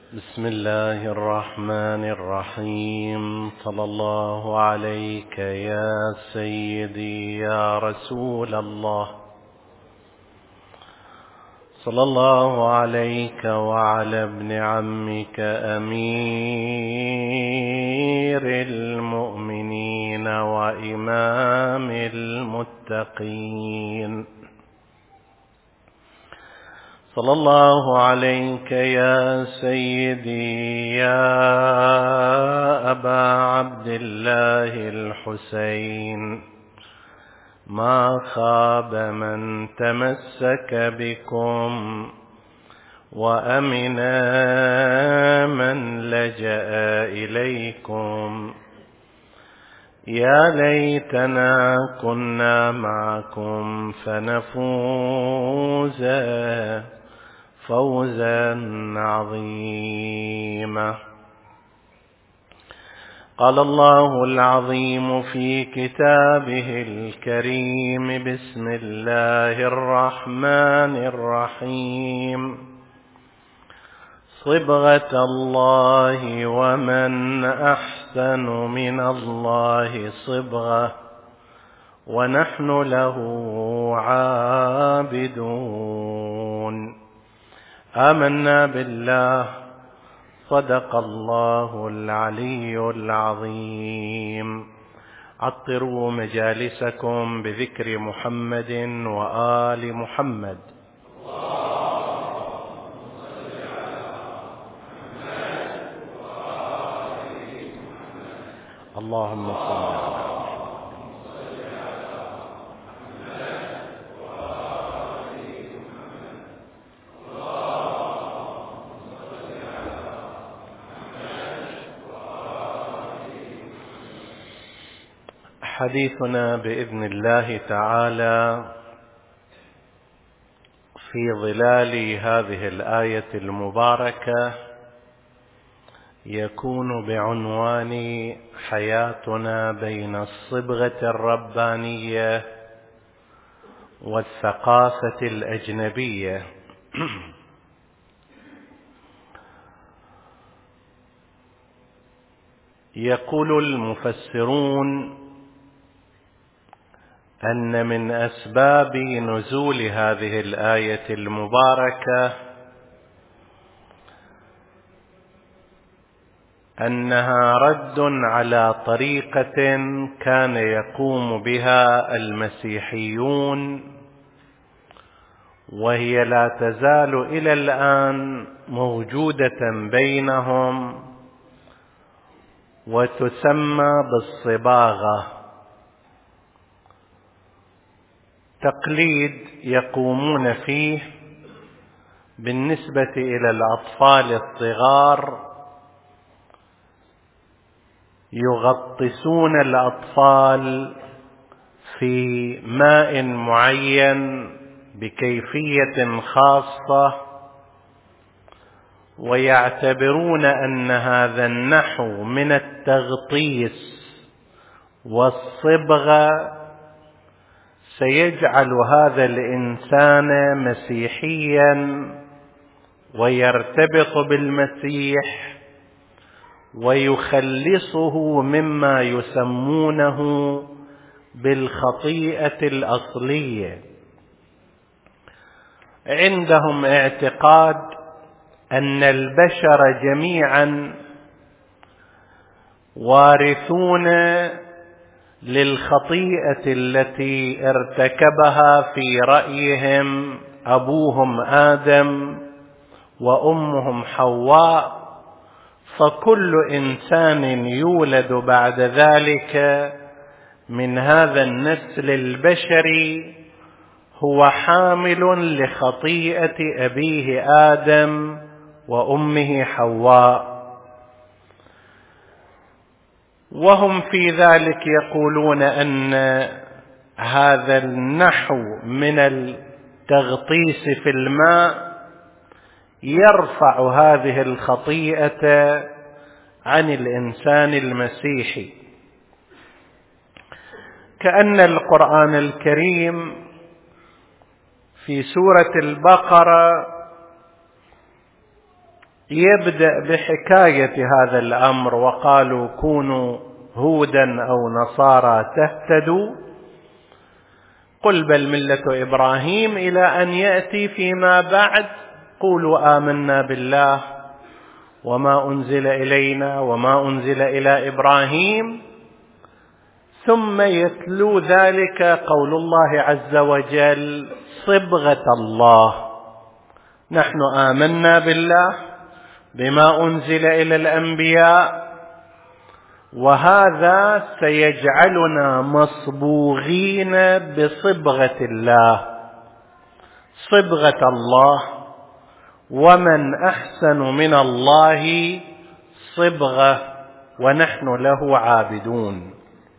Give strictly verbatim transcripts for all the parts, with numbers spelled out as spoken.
بسم الله الرحمن الرحيم. صلى الله عليك يا سيدي يا رسول الله، صلى الله عليك وعلى ابن عمك أمير المؤمنين وإمام المتقين، صلى الله عليك يا سيدي يا أبا عبد الله الحسين. ما خاب من تمسك بكم وأمن من لجأ إليكم. يا ليتنا كنا معكم فنفوز فوزا عظيما. قال الله العظيم في كتابه الكريم: بسم الله الرحمن الرحيم. صبغة الله ومن أحسن من الله صبغة ونحن له عابدون. آمنا بالله، صدق الله العلي العظيم. عطروا مجالسكم بذكر محمد وآل محمد. اللهم صل على حديثنا بإذن الله تعالى في ظلال هذه الآية المباركة يكون بعنوان حياتنا بين الصبغة الربانية والثقافة الأجنبية. يقول المفسرون أن من أسباب نزول هذه الآية المباركة أنها رد على طريقة كان يقوم بها المسيحيون، وهي لا تزال إلى الآن موجودة بينهم، وتسمى بالصباغة. تقليد يقومون فيه بالنسبة إلى الأطفال الصغار، يغطسون الأطفال في ماء معين بكيفية خاصة، ويعتبرون أن هذا النحو من التغطيس والصبغة سيجعل هذا الإنسان مسيحيا ويرتبط بالمسيح ويخلصه مما يسمونه بالخطيئة الأصلية. عندهم اعتقاد أن البشر جميعا وارثون للخطيئة التي ارتكبها في رأيهم أبوهم آدم وأمهم حواء، فكل إنسان يولد بعد ذلك من هذا النسل البشري هو حامل لخطيئة أبيه آدم وأمه حواء. وهم في ذلك يقولون أن هذا النحو من التغطيس في الماء يرفع هذه الخطيئة عن الإنسان المسيحي، كأن القرآن الكريم في سورة البقرة يبدأ بحكاية هذا الأمر، وقالوا كونوا هودا أو نصارى تهتدوا، قل بل ملة إبراهيم، إلى أن يأتي فيما بعد قولوا آمنا بالله وما أنزل إلينا وما أنزل إلى إبراهيم، ثم يتلو ذلك قول الله عز وجل صبغة الله. نحن آمنا بالله بما أنزل إلى الأنبياء، وهذا سيجعلنا مصبوغين بصبغة الله، صبغة الله، ومن أحسن من الله صبغة، ونحن له عابدون.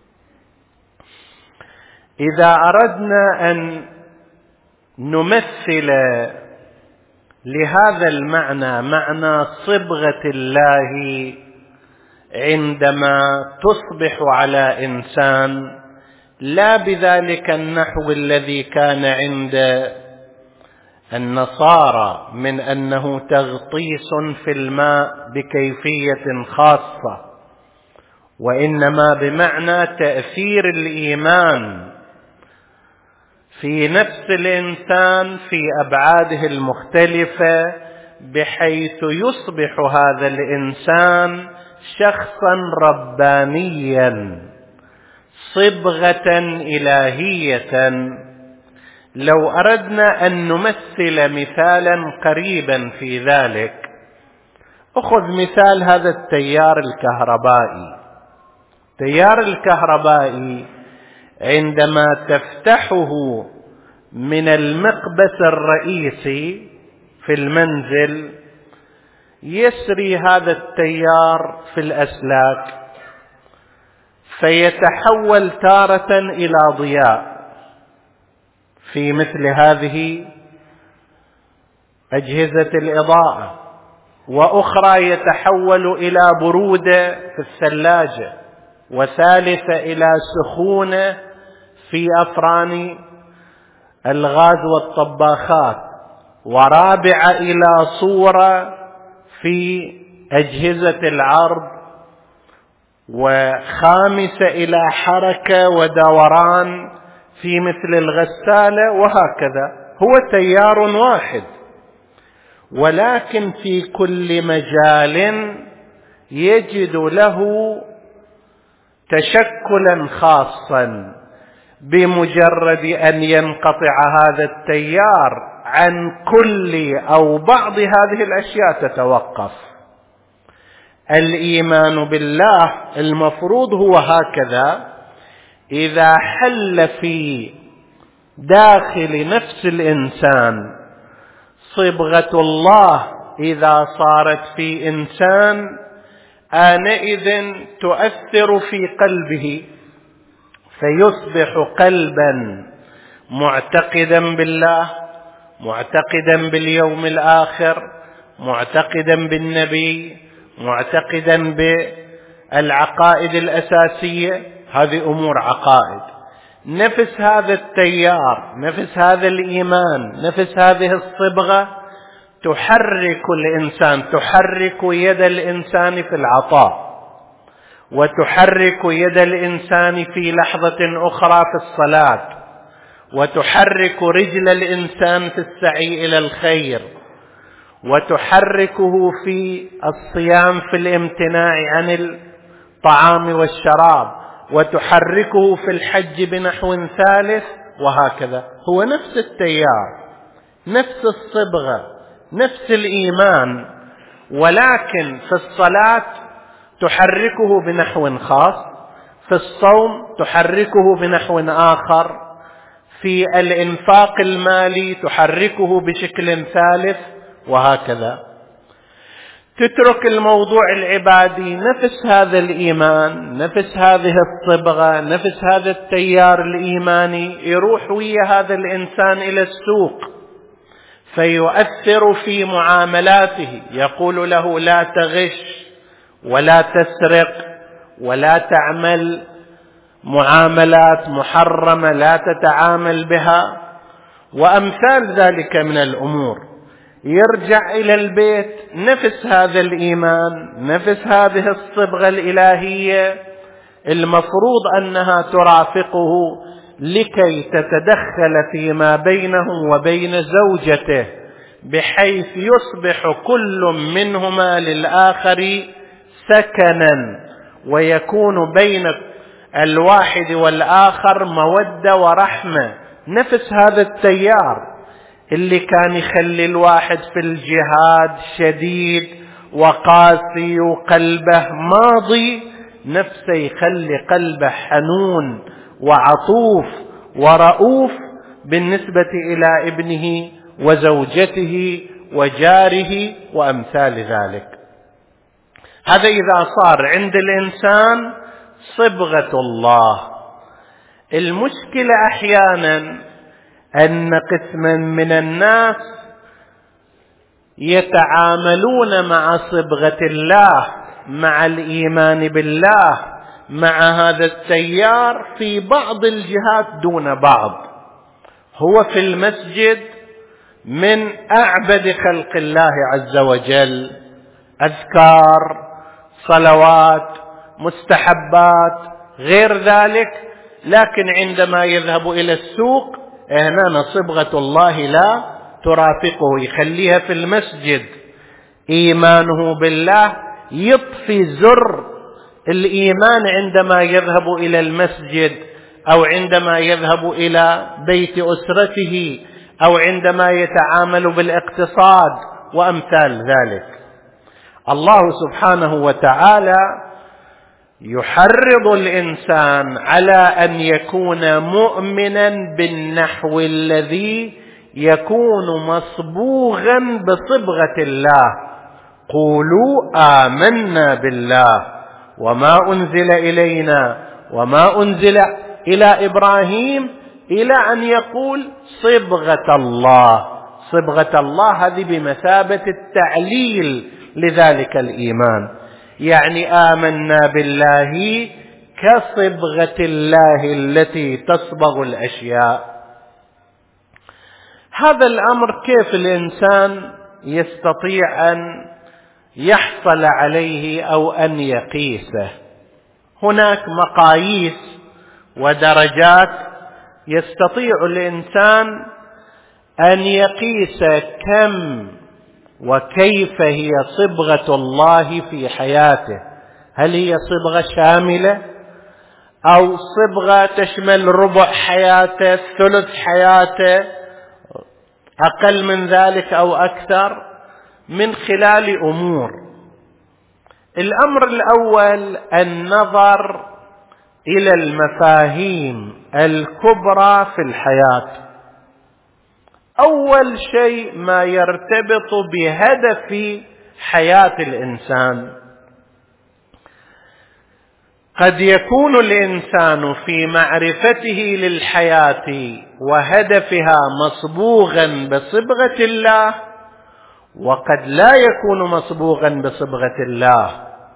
إذا أردنا أن نمثل لهذا المعنى معنى صبغة الله عندما تصبح على إنسان، لا بذلك النحو الذي كان عند النصارى من أنه تغطيس في الماء بكيفية خاصة، وإنما بمعنى تأثير الإيمان في نفس الإنسان في أبعاده المختلفة، بحيث يصبح هذا الإنسان شخصا ربانيا صبغة إلهية. لو أردنا أن نمثل مثالا قريبا في ذلك، أخذ مثال هذا التيار الكهربائي. التيار الكهربائي عندما تفتحه من المقبس الرئيسي في المنزل يسري هذا التيار في الأسلاك، فيتحول تارة إلى ضياء في مثل هذه أجهزة الإضاءة، وأخرى يتحول إلى برودة في الثلاجة، وثالثة إلى سخونة في أفران الغاز والطباخات، ورابعة إلى صورة في أجهزة العرض، وخامسة إلى حركة ودوران في مثل الغسالة، وهكذا. هو تيار واحد، ولكن في كل مجال يجد له تشكلا خاصا. بمجرد أن ينقطع هذا التيار عن كل أو بعض هذه الأشياء تتوقف. الإيمان بالله المفروض هو هكذا، إذا حل في داخل نفس الإنسان صبغة الله، إذا صارت في إنسان آنئذ تؤثر في قلبه، فيصبح قلبا معتقدا بالله، معتقدا باليوم الآخر، معتقدا بالنبي، معتقدا بالعقائد الأساسية. هذه أمور عقائد. نفس هذا التيار، نفس هذا الإيمان، نفس هذه الصبغة تحرك الإنسان، تحرك يد الإنسان في العطاء، وتحرك يد الإنسان في لحظة أخرى في الصلاة، وتحرك رجل الإنسان في السعي إلى الخير، وتحركه في الصيام في الامتناع عن الطعام والشراب، وتحركه في الحج بنحو ثالث، وهكذا. هو نفس التيار، نفس الصبغة، نفس الإيمان، ولكن في الصلاة تحركه بنحو خاص، في الصوم تحركه بنحو آخر، في الإنفاق المالي تحركه بشكل ثالث، وهكذا. تترك الموضوع العبادي، نفس هذا الإيمان، نفس هذه الصبغة، نفس هذا التيار الإيماني يروح ويا هذا الإنسان إلى السوق، فيؤثر في معاملاته، يقول له لا تغش ولا تسرق ولا تعمل معاملات محرمة لا تتعامل بها، وأمثال ذلك من الأمور. يرجع إلى البيت نفس هذا الإيمان، نفس هذه الصبغة الإلهية المفروض أنها ترافقه لكي تتدخل فيما بينه وبين زوجته، بحيث يصبح كل منهما للآخر سكنا، ويكون بين الواحد والآخر مودة ورحمة. نفس هذا التيار اللي كان يخلي الواحد في الجهاد شديد وقاسي وقلبه ماضي، نفسه يخلي قلبه حنون وعطوف ورؤوف بالنسبة إلى ابنه وزوجته وجاره وأمثال ذلك. هذا إذا صار عند الإنسان صبغة الله. المشكلة أحيانا أن قسما من الناس يتعاملون مع صبغة الله، مع الإيمان بالله، مع هذا التيار في بعض الجهات دون بعض. هو في المسجد من أعبد خلق الله عز وجل، أذكار، صلوات، مستحبات، غير ذلك، لكن عندما يذهب إلى السوق هنا صبغة الله لا ترافقه، يخليها في المسجد. إيمانه بالله يطفي زر الإيمان عندما يذهب إلى المسجد، أو عندما يذهب إلى بيت أسرته، أو عندما يتعامل بالاقتصاد وأمثال ذلك. الله سبحانه وتعالى يحرض الإنسان على أن يكون مؤمنا بالنحو الذي يكون مصبوغا بصبغة الله. قولوا آمنا بالله وما أنزل إلينا وما أنزل إلى إبراهيم، إلى أن يقول صبغة الله. صبغة الله هذه بمثابة التعليل لذلك الإيمان، يعني آمنا بالله كصبغة الله التي تصبغ الأشياء. هذا الأمر كيف الإنسان يستطيع أن يحصل عليه أو أن يقيسه؟ هناك مقاييس ودرجات يستطيع الإنسان أن يقيس كم وكيف هي صبغة الله في حياته. هل هي صبغة شاملة، أو صبغة تشمل ربع حياته، ثلث حياته، أقل من ذلك أو أكثر، من خلال أمور. الأمر الأول النظر إلى المفاهيم الكبرى في الحياة. أول شيء ما يرتبط بهدف حياة الإنسان. قد يكون الإنسان في معرفته للحياة وهدفها مصبوغا بصبغة الله، وقد لا يكون مصبوغا بصبغة الله.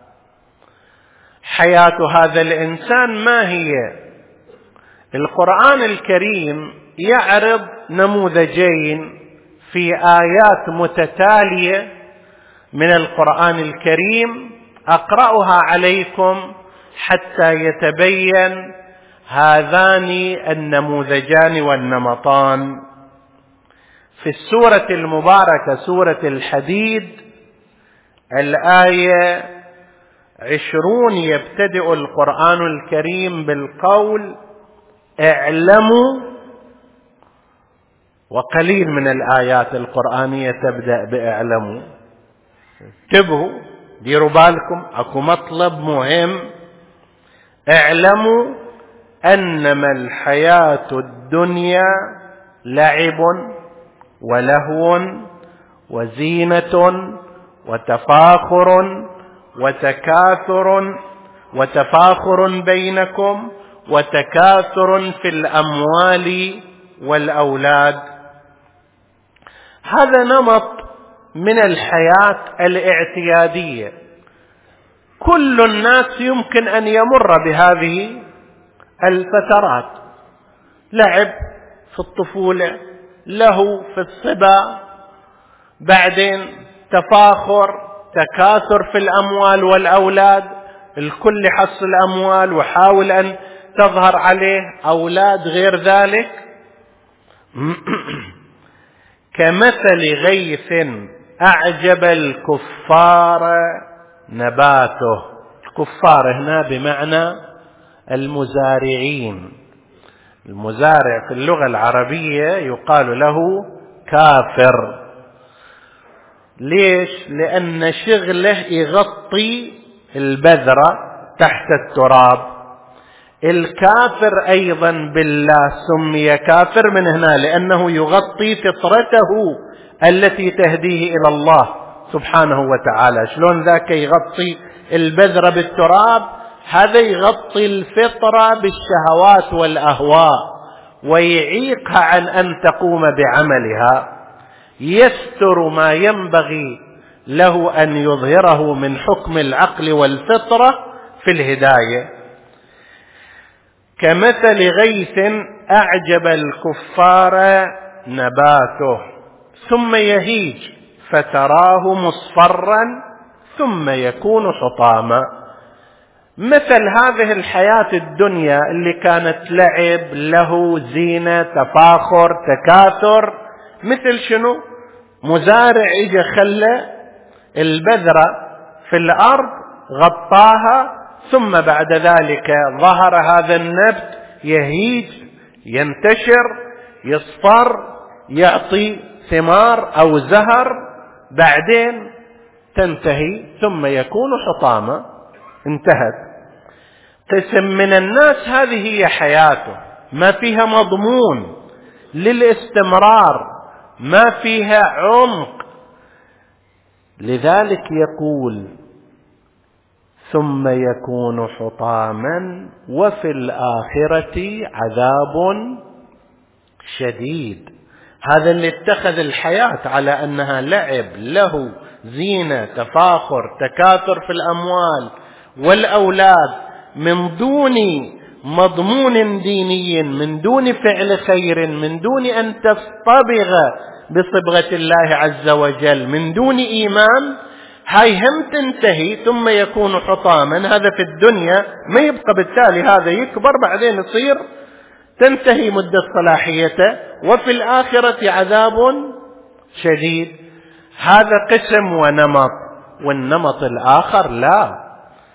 حياة هذا الإنسان ما هي؟ القرآن الكريم يعرض نموذجين في آيات متتالية من القرآن الكريم، أقرأها عليكم حتى يتبين هذان النموذجان والنمطان. في السورة المباركة سورة الحديد الآية عشرون يبتدئ القرآن الكريم بالقول اعلموا، وقليل من الآيات القرآنية تبدأ باعلموا. انتبهوا، ديروا بالكم، اكو مطلب مهم. اعلموا أنما الحياة الدنيا لعب ولهو وزينة وتفاخر وتكاثر وتفاخر بينكم وتكاثر في الأموال والأولاد. هذا نمط من الحياة الاعتيادية. كل الناس يمكن أن يمر بهذه الفترات، لعب في الطفولة، له في الصبا، بعدين تفاخر، تكاثر في الأموال والأولاد، الكل يحصل أموال وحاول أن تظهر عليه أولاد غير ذلك. كمثل غيث أعجب الكفار نباته. الكفار هنا بمعنى المزارعين. المزارع في اللغة العربية يقال له كافر. ليش؟ لأن شغله يغطي البذرة تحت التراب. الكافر أيضا بالله سمي كافر من هنا لأنه يغطي فطرته التي تهديه إلى الله سبحانه وتعالى. شلون ذاك يغطي البذرة بالتراب؟ هذا يغطي الفطرة بالشهوات والأهواء ويعيقها عن أن تقوم بعملها، يستر ما ينبغي له أن يظهره من حكم العقل والفطرة في الهداية. كمثل غيث أعجب الكفار نباته ثم يهيج فتراه مصفرا ثم يكون حطاما. مثل هذه الحياة الدنيا اللي كانت لعب له زينة تفاخر تكاثر، مثل شنو؟ مزارع اجى خلى البذرة في الأرض غطاها، ثم بعد ذلك ظهر هذا النبت يهيج ينتشر يصفر يعطي ثمار أو زهر، بعدين تنتهي ثم يكون حطاما، انتهت. قسم من الناس هذه هي حياته، ما فيها مضمون للاستمرار، ما فيها عمق. لذلك يقول ثم يكون حطاما وفي الآخرة عذاب شديد. هذا اللي اتخذ الحياة على أنها لعب له زينة تفاخر تكاثر في الأموال والأولاد من دون مضمون ديني، من دون فعل خير، من دون أن تصطبغ بصبغة الله عز وجل، من دون إيمان، هاي هم تنتهي ثم يكون حطاما. هذا في الدنيا ما يبقى، بالتالي هذا يكبر بعدين يصير تنتهي مدة صلاحيته. وفي الآخرة عذاب شديد. هذا قسم ونمط، والنمط الآخر لا.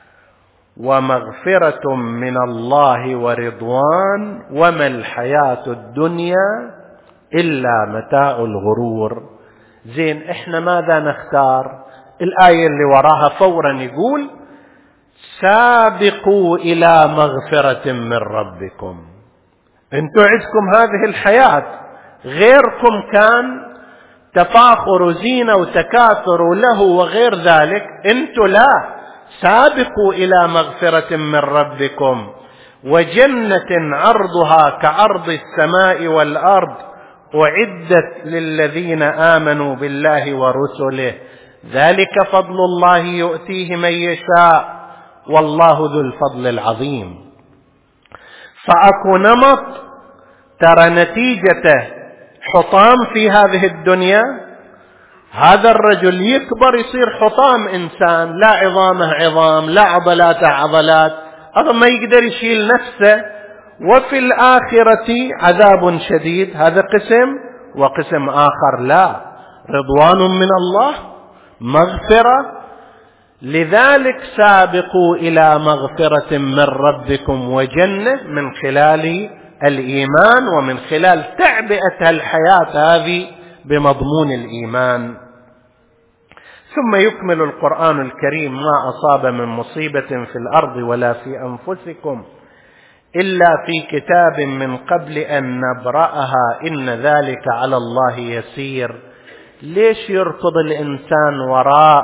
ومغفرة من الله ورضوان وما الحياة الدنيا إلا متاع الغرور. زين، احنا ماذا نختار؟ الآية اللي وراها فورا يقول سابقوا إلى مغفرة من ربكم. انتوا عندكم هذه الحياة، غيركم كان تفاخر زينة وتكاثر له وغير ذلك، انتوا لا، سابقوا إلى مغفرة من ربكم وجنة عرضها كعرض السماء والأرض أعدت للذين آمنوا بالله ورسله ذلك فضل الله يؤتيه من يشاء والله ذو الفضل العظيم. فأكو نمط ترى نتيجته حطام في هذه الدنيا، هذا الرجل يكبر يصير حطام إنسان، لا عظامه عظام لا عضلاته عضلات، هذا ما يقدر يشيل نفسه. وفي الآخرة عذاب شديد، هذا قسم. وقسم آخر لا، رضوان من الله مغفرة. لذلك سابقوا إلى مغفرة من ربكم وجنة من خلال الإيمان ومن خلال تعبئة الحياة هذه بمضمون الإيمان. ثم يكمل القرآن الكريم ما أصاب من مصيبة في الأرض ولا في أنفسكم إلا في كتاب من قبل أن نبرأها إن ذلك على الله يسير. ليش يركض الإنسان وراء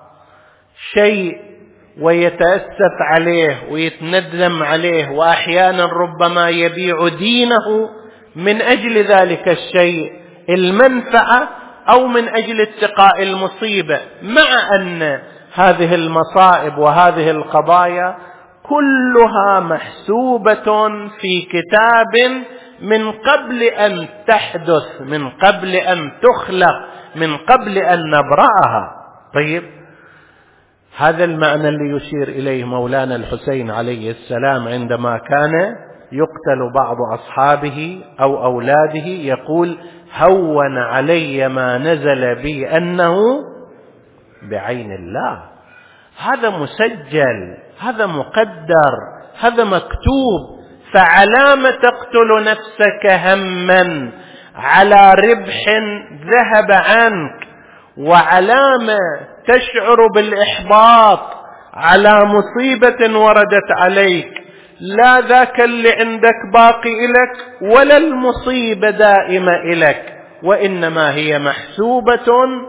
شيء ويتأسف عليه ويتندم عليه، وأحيانا ربما يبيع دينه من أجل ذلك الشيء، المنفعة أو من أجل اتقاء المصيبة، مع أن هذه المصائب وهذه القضايا كلها محسوبة في كتاب من قبل أن تحدث، من قبل أن تخلق من قبل أن نبرأها. طيب، هذا المعنى اللي يشير إليه مولانا الحسين عليه السلام عندما كان يقتل بعض أصحابه أو أولاده، يقول: هون علي ما نزل بي أنه بعين الله. هذا مسجل، هذا مقدر، هذا مكتوب. فعلام تقتل نفسك هما على ربح ذهب عنك، وعلام تشعر بالإحباط على مصيبة وردت عليك لا ذاك اللي عندك باقي إلك ولا المصيبة دائمة إلك، وإنما هي محسوبة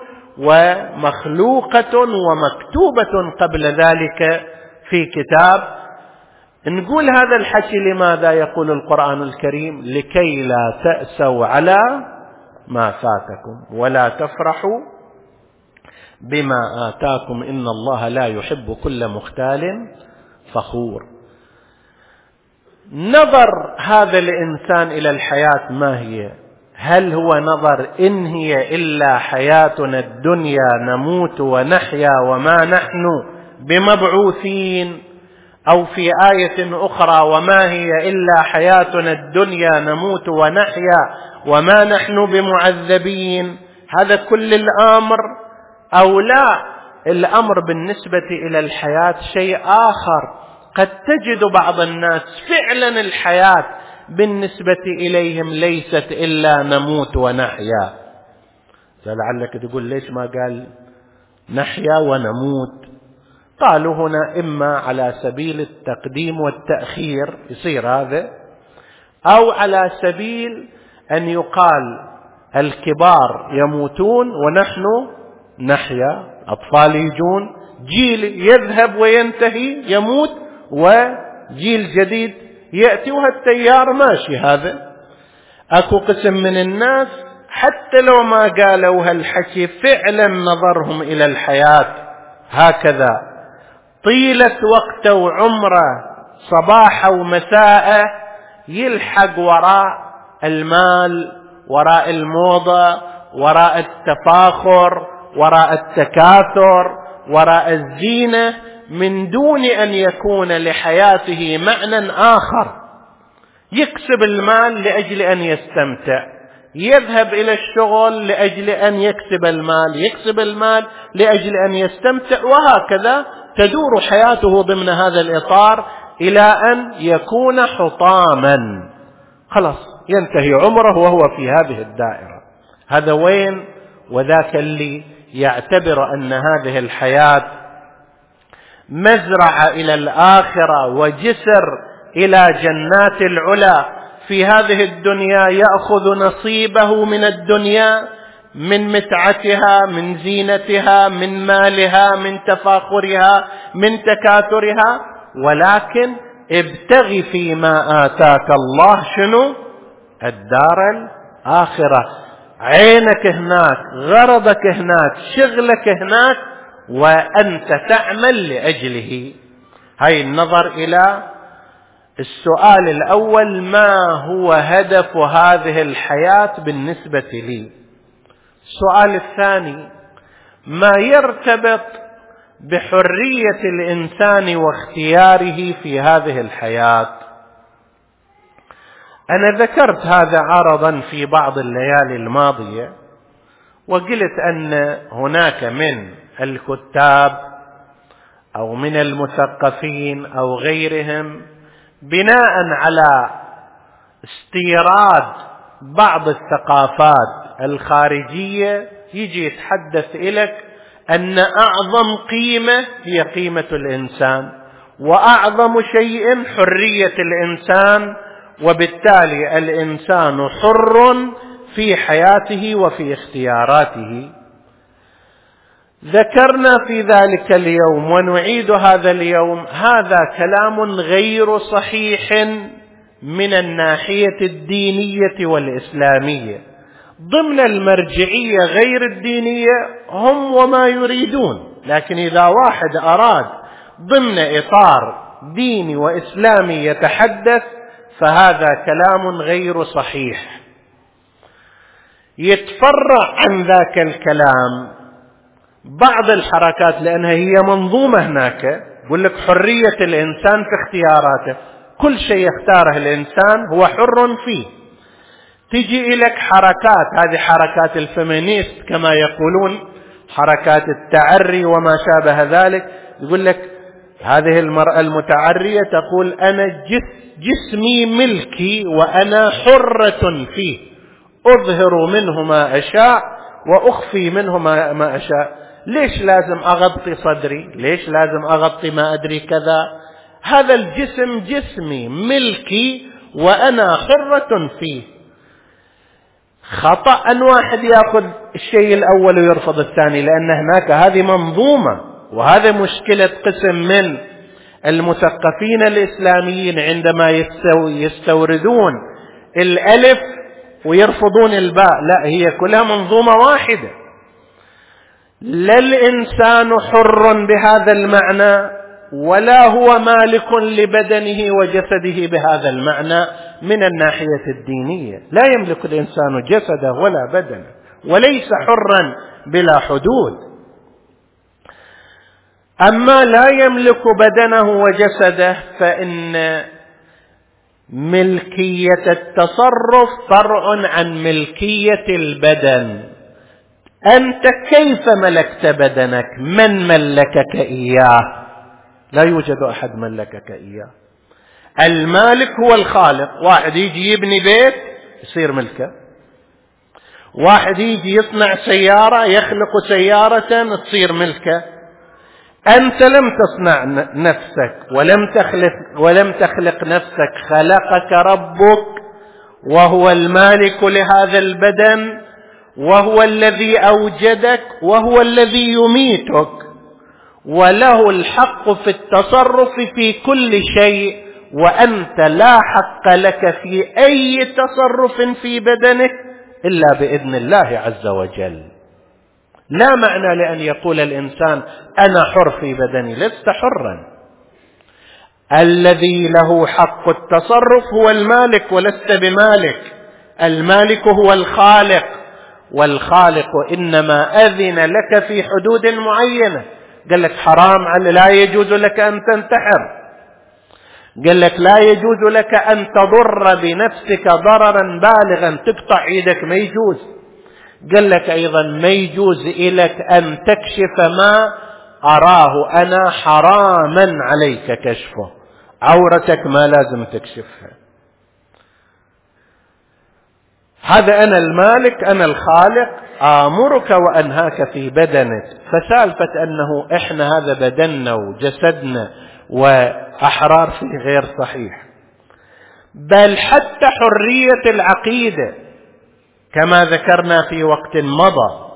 ومخلوقة ومكتوبة قبل ذلك في كتاب. نقول هذا الحكي لماذا؟ يقول القرآن الكريم: لكي لا تأسوا على ما فاتكم ولا تفرحوا بما آتاكم إن الله لا يحب كل مختال فخور. نظر هذا الإنسان إلى الحياة ما هي؟ هل هو نظر إن هي إلا حياتنا الدنيا نموت ونحيا وما نحن بمبعوثين؟ أو في آية أخرى: وما هي إلا حياتنا الدنيا نموت ونحيا وما نحن بمعذبين؟ هذا كل الأمر أو لا؟ الأمر بالنسبة إلى الحياة شيء آخر. قد تجد بعض الناس فعلا الحياة بالنسبة إليهم ليست إلا نموت ونحيا. فلعلك تقول: ليش ما قال نحيا ونموت؟ قالوا هنا إما على سبيل التقديم والتأخير يصير هذا، أو على سبيل أن يقال الكبار يموتون ونحن نحيا، أطفال يجون، جيل يذهب وينتهي يموت وجيل جديد يأتي، وهالتيار ماشي. هذا أكو قسم من الناس حتى لو ما قالوا هالحكي فعلا نظرهم إلى الحياة هكذا طيلة وقت وعمره صباح ومساء، يلحق وراء المال، وراء الموضة، وراء التفاخر، وراء التكاثر، وراء الزينة، من دون أن يكون لحياته معنى آخر. يكسب المال لأجل أن يستمتع، يذهب إلى الشغل لأجل أن يكسب المال، يكسب المال لأجل أن يستمتع، وهكذا تدور حياته ضمن هذا الإطار إلى أن يكون حطاما، خلاص ينتهي عمره وهو في هذه الدائرة. هذا وين؟ وذاك اللي يعتبر أن هذه الحياة مزرعة إلى الآخرة وجسر إلى جنات العلا، في هذه الدنيا يأخذ نصيبه من الدنيا، من متعتها، من زينتها، من مالها، من تفاخرها، من تكاثرها، ولكن ابتغ فيما آتاك الله شنو؟ الدار الآخرة. عينك هناك، غرضك هناك، شغلك هناك، وأنت تعمل لأجله. هاي النظر إلى السؤال الأول: ما هو هدف هذه الحياة بالنسبة لي؟ السؤال الثاني: ما يرتبط بحرية الإنسان واختياره في هذه الحياة؟ أنا ذكرت هذا عرضا في بعض الليالي الماضية، وقلت أن هناك من الكتاب أو من المثقفين أو غيرهم بناء على استيراد بعض الثقافات الخارجية يجي يتحدث إليك أن أعظم قيمة هي قيمة الإنسان، وأعظم شيء حرية الإنسان، وبالتالي الإنسان حر في حياته وفي اختياراته. ذكرنا في ذلك اليوم ونعيد هذا اليوم: هذا كلام غير صحيح من الناحية الدينية والإسلامية. ضمن المرجعية غير الدينية هم وما يريدون، لكن إذا واحد أراد ضمن إطار ديني وإسلامي يتحدث فهذا كلام غير صحيح. يتفرع عن ذاك الكلام بعض الحركات، لأنها هي منظومة هناك. يقول لك حرية الإنسان في اختياراته، كل شيء يختاره الإنسان هو حر فيه. تجي إليك حركات، هذه حركات الفيمينيست كما يقولون، حركات التعري وما شابه ذلك. يقول لك هذه المرأة المتعرية تقول أنا جس جسمي ملكي وأنا حرة فيه، أظهر منه ما أشاء وأخفي منه ما أشاء. ليش لازم أغطي صدري؟ ليش لازم أغطي ما أدري كذا؟ هذا الجسم جسمي ملكي وأنا حرة فيه. خطأ أن واحد يأخذ الشيء الأول ويرفض الثاني، لأن هناك هذه منظومة، وهذا مشكلة قسم من المثقفين الإسلاميين عندما يستوردون الألف ويرفضون الباء. لا، هي كلها منظومة واحدة. لا الإنسان حر بهذا المعنى، ولا هو مالك لبدنه وجسده بهذا المعنى. من الناحية الدينية لا يملك الإنسان جسده ولا بدنه، وليس حرا بلا حدود. أما لا يملك بدنه وجسده فإن ملكية التصرف فرع عن ملكية البدن. أنت كيف ملكت بدنك؟ من ملكك إياه؟ لا يوجد أحد ملكك إياه. المالك هو الخالق. واحد يجي يبني بيت يصير ملكه، واحد يجي يصنع سيارة يخلق سيارة تصير ملكه. أنت لم تصنع نفسك ولم تخلق, ولم تخلق نفسك، خلقك ربك وهو المالك لهذا البدن، وهو الذي أوجدك، وهو الذي يميتك، وله الحق في التصرف في كل شيء، وأنت لا حق لك في أي تصرف في بدنك إلا بإذن الله عز وجل. لا معنى لأن يقول الإنسان أنا حر في بدني، لست حرا. الذي له حق التصرف هو المالك ولست بمالك. المالك هو الخالق، والخالق إنما أذن لك في حدود معينة. قال لك حرام، على لا يجوز لك أن تنتحر، قال لك لا يجوز لك أن تضر بنفسك ضررا بالغا، تقطع يدك، ما يجوز. قال لك أيضا ما يجوز إليك أن تكشف ما أراه أنا، حراما عليك كشفه. عورتك ما لازم تكشفها. هذا أنا المالك، أنا الخالق، آمرك وأنهاك في بدنك. فسالفة أنه إحنا هذا بدننا وجسدنا وأحرار فيه غير صحيح. بل حتى حرية العقيدة كما ذكرنا في وقت مضى،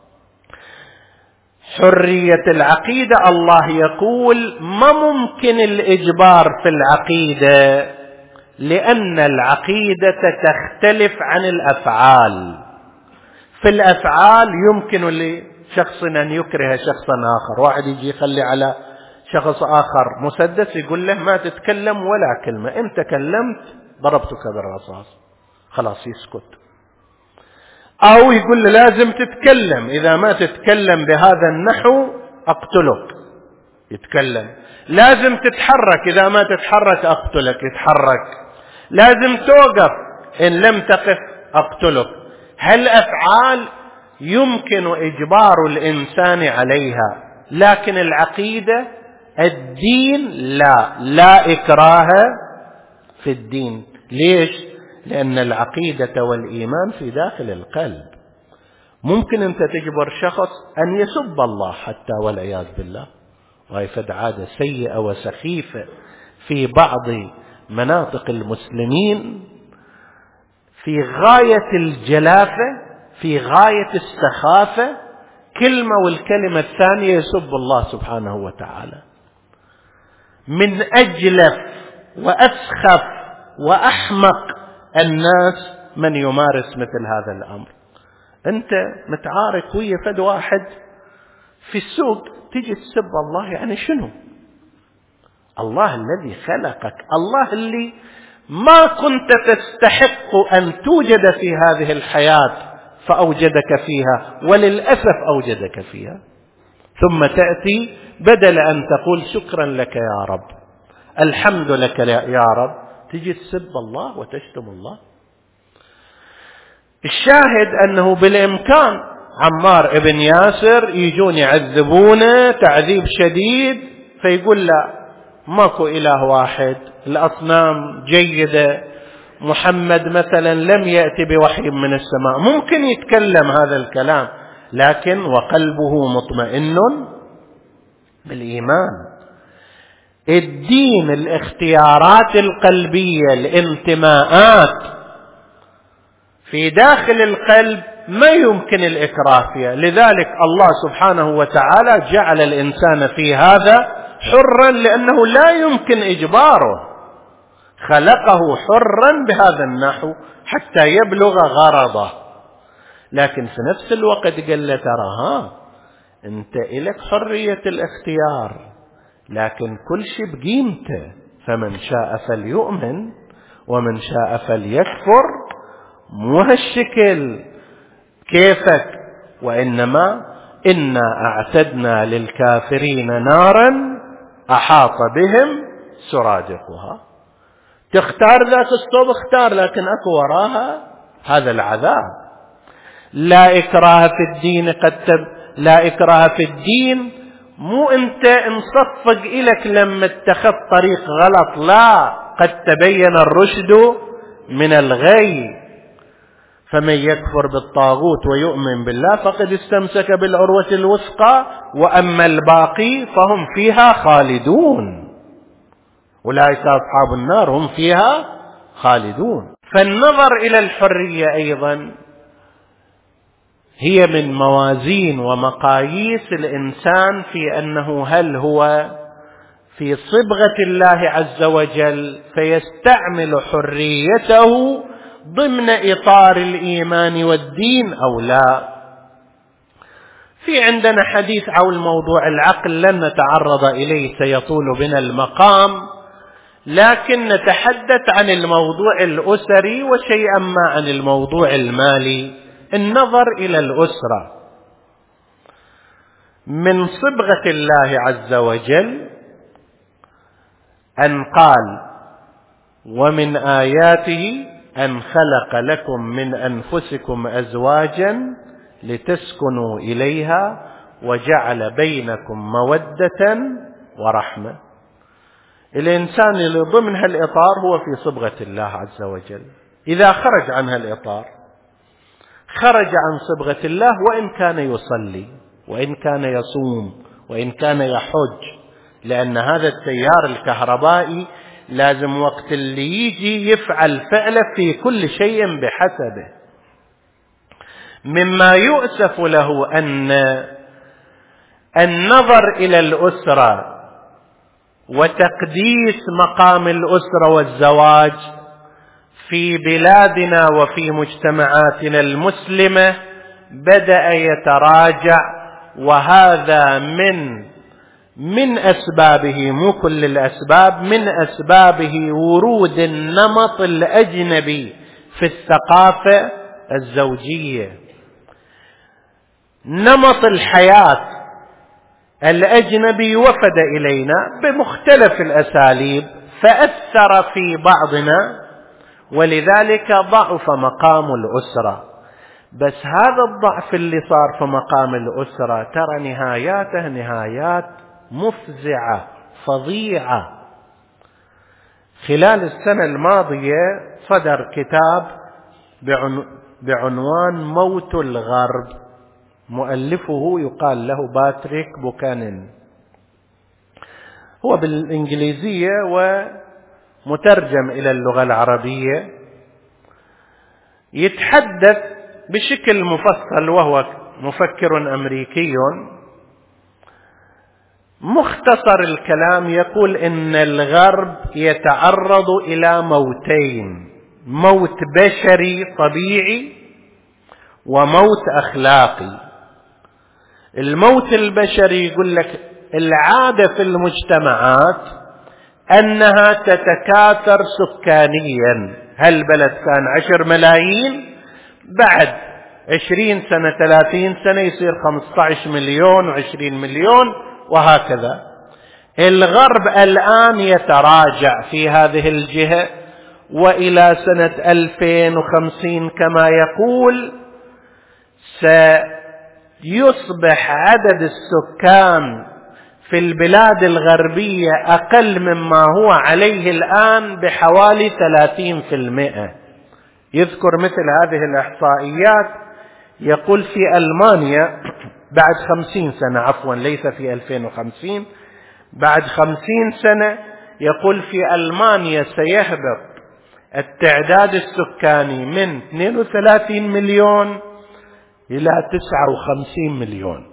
حرية العقيدة الله يقول ما ممكن الإجبار في العقيدة، لأن العقيدة تختلف عن الأفعال. في الأفعال يمكن لشخص أن يكره شخصا آخر. واحد يجي يخلي على شخص آخر مسدس يقول له ما تتكلم ولا كلمة، إن تكلمت ضربتك بالرصاص، خلاص يسكت. أو يقول له لازم تتكلم، إذا ما تتكلم بهذا النحو أقتلك، يتكلم. لازم تتحرك، إذا ما تتحرك أقتلك، يتحرك. لازم توقف، إن لم تقف أقتلك. هل أفعال يمكن إجبار الإنسان عليها، لكن العقيدة الدين لا لا إكراه في الدين. ليش؟ لأن العقيدة والإيمان في داخل القلب. ممكن أنت تجبر شخص أن يسب الله حتى، والعياذ بالله، وهي فد عادة سيئة وسخيفة في بعض مناطق المسلمين، في غاية الجلافة، في غاية السخافة. كلمة والكلمة الثانية يسب الله سبحانه وتعالى. من أجلف وأسخف وأحمق الناس من يمارس مثل هذا الأمر. أنت متعارك ويا فد واحد في السوق تجي تسب الله، يعني شنو؟ الله الذي خلقك، الله اللي ما كنت تستحق أن توجد في هذه الحياة فأوجدك فيها، وللأسف أوجدك فيها، ثم تأتي بدل أن تقول شكرا لك يا رب، الحمد لك يا رب، تجي تسب الله وتشتم الله. الشاهد أنه بالإمكان عمار ابن ياسر يجون يعذبونه تعذيب شديد، فيقول لا، ماكو إله واحد، الأصنام جيدة، محمد مثلا لم يأتي بوحي من السماء. ممكن يتكلم هذا الكلام، لكن وقلبه مطمئن بالإيمان. الدين الاختيارات القلبية، الانتماءات في داخل القلب ما يمكن الإكراه فيها. لذلك الله سبحانه وتعالى جعل الإنسان في هذا حرا، لأنه لا يمكن إجباره، خلقه حرا بهذا النحو حتى يبلغ غرضه. لكن في نفس الوقت قال له ترى ها أنت إلك حرية الاختيار، لكن كل شيء بقيمته، فمن شاء فليؤمن ومن شاء فليكفر، مو هالشكل كيفك، وإنما إنا أعتدنا للكافرين نارا أحاط بهم سرادقها. تختار ذاك الصوب اختار، لكن أكو وراها هذا العذاب. لا إكراه في الدين، قد تب لا إكراه في الدين مو أنت انصفق إلك لما اتخذت طريق غلط، لا، قد تبين الرشد من الغي. فمن يكفر بالطاغوت ويؤمن بالله فقد استمسك بالعروة الوثقى، وأما الباقي فهم فيها خالدون، أولئك أصحاب النار هم فيها خالدون. فالنظر إلى الحرية أيضا هي من موازين ومقاييس الإنسان في أنه هل هو في صبغة الله عز وجل فيستعمل حريته ضمن إطار الإيمان والدين أو لا. في عندنا حديث حول موضوع العقل لن نتعرض إليه، سيطول بنا المقام، لكن نتحدث عن الموضوع الأسري وشيئا ما عن الموضوع المالي. النظر إلى الأسرة من صبغة الله عز وجل أن قال ومن آياته أن خلق لكم من أنفسكم أزواجا لتسكنوا إليها وجعل بينكم مودة ورحمة. الإنسان اللي ضمن هالإطار هو في صبغة الله عز وجل. إذا خرج عن هالإطار خرج عن صبغة الله، وإن كان يصلي وإن كان يصوم وإن كان يحج، لأن هذا التيار الكهربائي لازم وقت اللي يجي يفعل فعله في كل شيء بحسبه. مما يؤسف له أن النظر إلى الأسرة وتقديس مقام الأسرة والزواج في بلادنا وفي مجتمعاتنا المسلمة بدأ يتراجع، وهذا من من أسبابه، مو كل الأسباب، من أسبابه ورود النمط الأجنبي في الثقافة الزوجية. نمط الحياة الأجنبي وفد إلينا بمختلف الأساليب فأثر في بعضنا، ولذلك ضعف مقام الأسرة. بس هذا الضعف اللي صار في مقام الأسرة ترى نهاياته نهايات مفزعة فظيعة. خلال السنة الماضية صدر كتاب بعنوان موت الغرب، مؤلفه يقال له باتريك بوكانن، هو بالإنجليزية ومترجم إلى اللغة العربية. يتحدث بشكل مفصل، وهو مفكر أمريكي. مختصر الكلام يقول إن الغرب يتعرض إلى موتين: موت بشري طبيعي وموت أخلاقي. الموت البشري يقول لك العادة في المجتمعات أنها تتكاثر سكانيا. هالبلد كان عشر ملايين، بعد عشرين سنة ثلاثين سنة يصير خمسة عشر مليون وعشرين مليون وهكذا. الغرب الآن يتراجع في هذه الجهة، وإلى سنة ألفين وخمسين كما يقول سيصبح عدد السكان في البلاد الغربية أقل مما هو عليه الآن بحوالي ثلاثين بالمئة. يذكر مثل هذه الإحصائيات، يقول في ألمانيا بعد خمسين سنة، عفوا ليس في ألفين وخمسين، بعد خمسين سنة يقول في ألمانيا سيهبط التعداد السكاني من اثنين وثلاثين مليون إلى تسعة وخمسين مليون،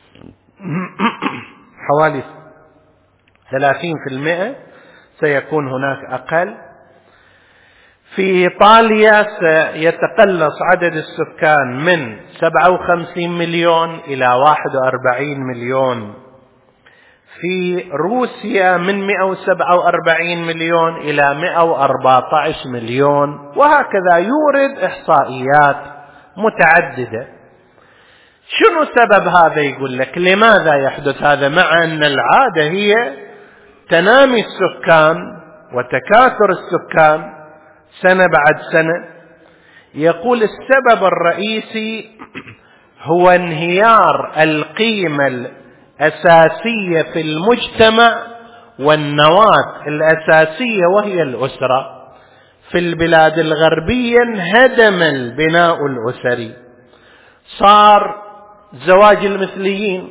حوالي ثلاثين بالمئة سيكون هناك أقل. في إيطاليا سيتقلص عدد السكان من سبعة وخمسين مليون إلى واحد وأربعين مليون. في روسيا من مئة وسبعة وأربعين مليون إلى مئة وأربعة عشر مليون، وهكذا يورد إحصائيات متعددة. شنو سبب هذا؟ يقول لك لماذا يحدث هذا مع أن العادة هي تنامي السكان وتكاثر السكان سنة بعد سنة. يقول السبب الرئيسي هو انهيار القيمة الأساسية في المجتمع والنواة الأساسية وهي الأسرة. في البلاد الغربية انهدم البناء الأسري، صار زواج المثليين،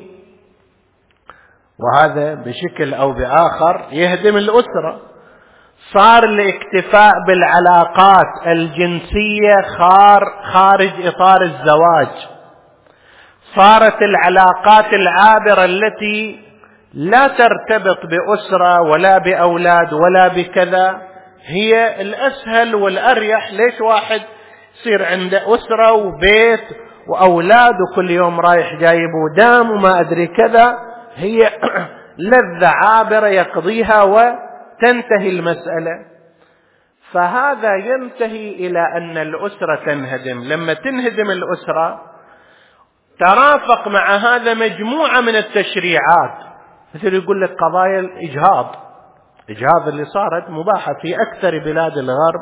وهذا بشكل أو بآخر يهدم الأسرة. صار الاكتفاء بالعلاقات الجنسية خارج إطار الزواج. صارت العلاقات العابرة التي لا ترتبط بأسرة ولا بأولاد ولا بكذا هي الأسهل والأريح. ليش واحد يصير عنده أسرة وبيت وأولاد وكل يوم رايح جايب ودام وما أدري كذا، هي لذة عابرة يقضيها وتنتهي المسألة. فهذا ينتهي إلى أن الأسرة تنهدم. لما تنهدم الأسرة ترافق مع هذا مجموعة من التشريعات، مثل يقول لك قضايا الإجهاض، إجهاض اللي صارت مباحة في أكثر بلاد الغرب.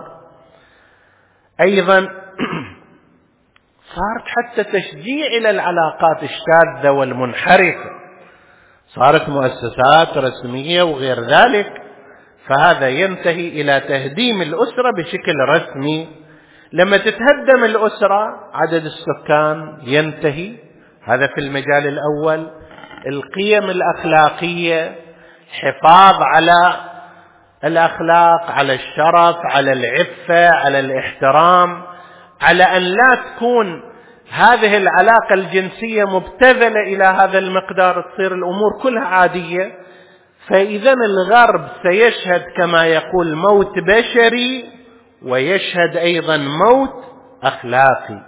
أيضا صارت حتى تشجيع إلى العلاقات الشاذة والمنحرفة، صارت مؤسسات رسمية وغير ذلك. فهذا ينتهي إلى تهديم الأسرة بشكل رسمي. لما تتهدم الأسرة عدد السكان ينتهي. هذا في المجال الأول. القيم الأخلاقية، حفاظ على الأخلاق، على الشرف، على العفة، على الاحترام، على أن لا تكون هذه العلاقة الجنسية مبتذلة إلى هذا المقدار، تصير الأمور كلها عادية. فإذا الغرب سيشهد كما يقول موت بشري، ويشهد أيضا موت أخلاقي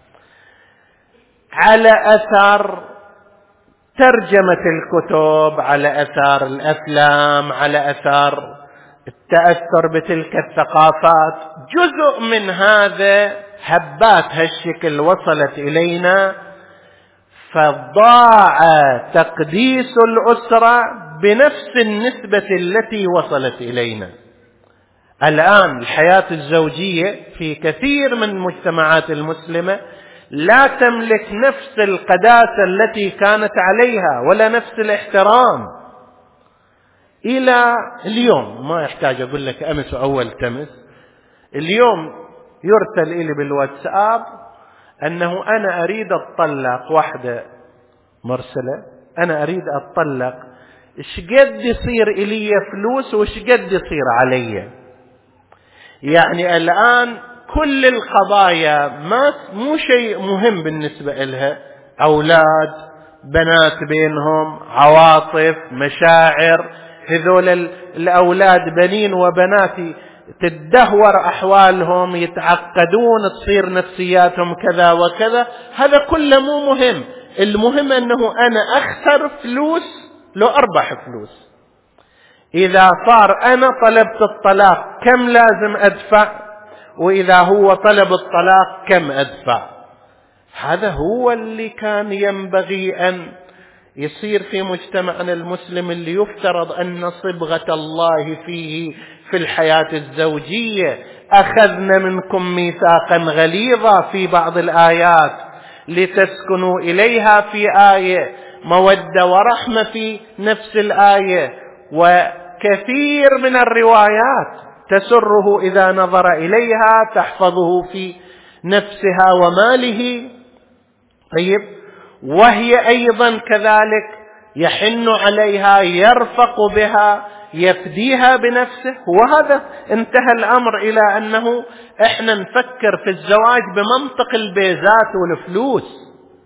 على أثر ترجمة الكتب، على أثر الأفلام، على أثر التأثر بتلك الثقافات. جزء من هذا هبات هالشكل وصلت إلينا، فضاع تقديس الأسرة بنفس النسبة التي وصلت إلينا. الآن الحياة الزوجية في كثير من المجتمعات المسلمة لا تملك نفس القداسة التي كانت عليها ولا نفس الاحترام إلى اليوم. ما يحتاج أقول لك أمس وأول تمس. اليوم يرسل إلي بالواتساب أنه أنا أريد أطلق، واحدة مرسلة، أنا أريد أطلق، إيش قد يصير إلي فلوس وإيش قد يصير علي. يعني الآن كل القضايا ما مو شيء مهم بالنسبة لها، أولاد، بنات بينهم، عواطف، مشاعر. هذول الأولاد بنين وبنات تدهور أحوالهم، يتعقدون، تصير نفسياتهم كذا وكذا. هذا كله مو مهم. المهم أنه أنا أخسر فلوس لو أربح فلوس. إذا صار أنا طلبت الطلاق كم لازم أدفع، وإذا هو طلب الطلاق كم أدفع. هذا هو اللي كان ينبغي أن يصير في مجتمعنا المسلم، اللي يفترض أن صبغة الله فيه في الحياة الزوجية. أخذنا منكم ميثاقا غليظا في بعض الآيات لتسكنوا إليها في آية، مودة ورحمة في نفس الآية، وكثير من الروايات تسره إذا نظر إليها، تحفظه في نفسها وماله. طيب، وهي أيضا كذلك يحن عليها، يرفق بها، يفديها بنفسه. وهذا انتهى الأمر إلى أنه إحنا نفكر في الزواج بمنطق البيزات والفلوس.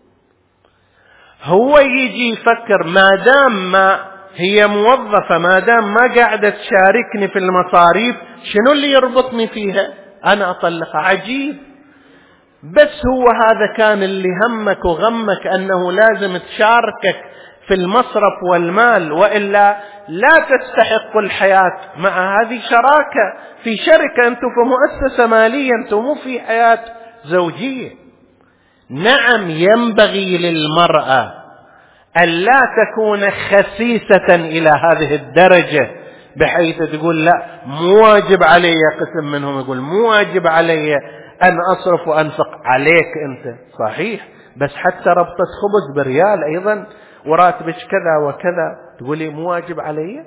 هو يجي يفكر ما دام ما هي موظفة، ما دام ما قاعدة تشاركني في المصاريف، شنو اللي يربطني فيها؟ أنا أطلقها. عجيب. بس هو هذا كان اللي همك وغمك، أنه لازم تشاركك في المصرف والمال، وإلا لا تستحق الحياة مع هذه شراكة في شركة. أنتم في مؤسسة مالية، أنتم مو في حياة زوجية. نعم، ينبغي للمرأة ألا تكون خسيسة إلى هذه الدرجة بحيث تقول لا مو واجب علي، قسم منهم يقول مو واجب علي أن أصرف وأنفق. عليك أنت صحيح، بس حتى ربطة خبز بريال أيضا وراتبك كذا وكذا، تقولي مو واجب علي.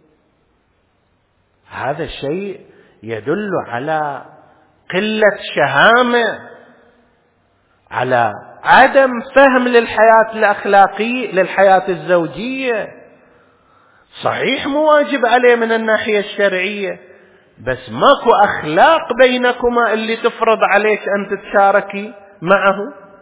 هذا الشيء يدل على قلة شهامة، على عدم فهم للحياة الأخلاقية، للحياة الزوجية. صحيح مو واجب عليه من الناحية الشرعية، بس ماكو أخلاق بينكما اللي تفرض عليك أن تتشاركي معه.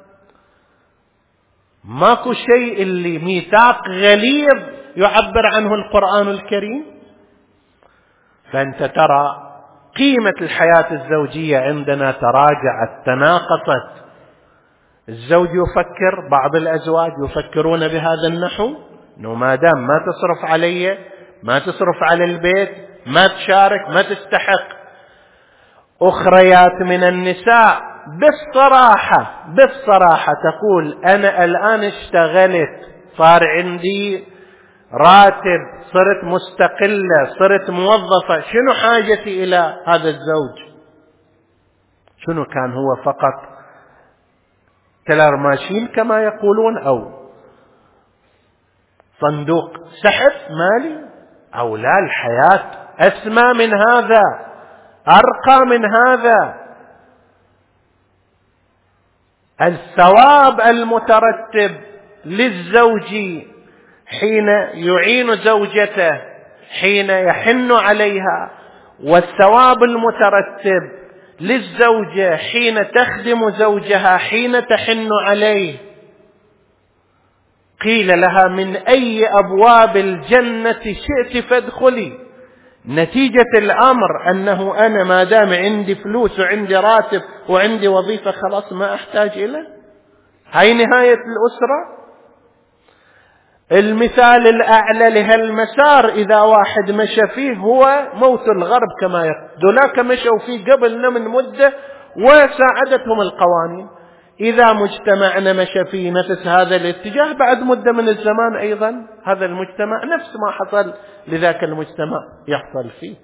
ماكو شيء اللي ميثاق غليظ يعبر عنه القرآن الكريم. فأنت ترى قيمة الحياة الزوجية عندنا تراجعت، تناقصت. الزوج يفكر، بعض الأزواج يفكرون بهذا النحو، أنه ما دام ما تصرف علي، ما تصرف على البيت، ما تشارك، ما تستحق. أخريات من النساء بالصراحة بالصراحة تقول أنا الآن اشتغلت، صار عندي راتب، صرت مستقلة، صرت موظفة، شنو حاجتي إلى هذا الزوج؟ شنو كان هو فقط كلارماشين كما يقولون، أو صندوق سحب مالي؟ أو لا، الحياة أسمى من هذا، أرقى من هذا. الثواب المترتب للزوج حين يعين زوجته، حين يحن عليها، والثواب المترتب للزوجة حين تخدم زوجها، حين تحن عليه. قيل لها من أي أبواب الجنة شئت فادخلي. نتيجة الأمر أنه أنا ما دام عندي فلوس وعندي راتب وعندي وظيفة خلاص ما أحتاج إليه. هاي نهاية الأسرة. المثال الأعلى لهالمسار إذا واحد مشى فيه هو موت الغرب كما يقول. دولاك مشوا فيه قبلنا من مدة وساعدتهم القوانين. إذا مجتمعنا مشى في نفس هذا الاتجاه بعد مدة من الزمان أيضا هذا المجتمع نفس ما حصل لذاك المجتمع يحصل فيه.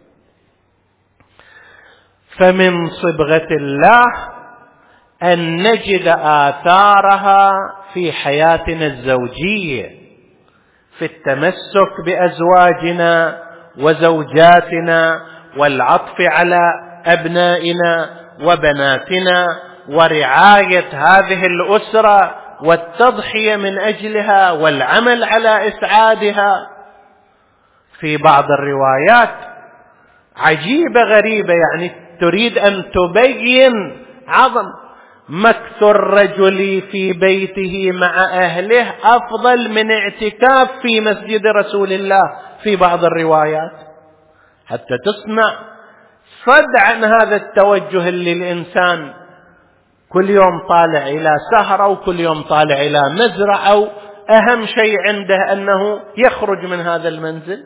فمن صبغة الله أن نجد آثارها في حياتنا الزوجية، في التمسك بأزواجنا وزوجاتنا، والعطف على أبنائنا وبناتنا، ورعاية هذه الأسرة والتضحية من أجلها والعمل على إسعادها. في بعض الروايات عجيبة غريبة، يعني تريد أن تبين عظم مكث الرجل في بيته مع أهله أفضل من اعتكاف في مسجد رسول الله في بعض الروايات، حتى تصنع صد عن هذا التوجه اللي الإنسان كل يوم طالع إلى سهرة وكل يوم طالع إلى مزرعة، أو أهم شيء عنده أنه يخرج من هذا المنزل.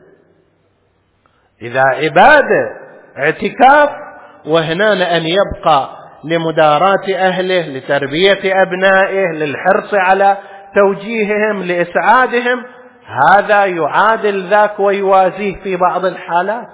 إذا عبادة اعتكاف وهنا أن يبقى لمداراة أهله، لتربية أبنائه، للحرص على توجيههم، لإسعادهم، هذا يعادل ذاك ويوازيه في بعض الحالات.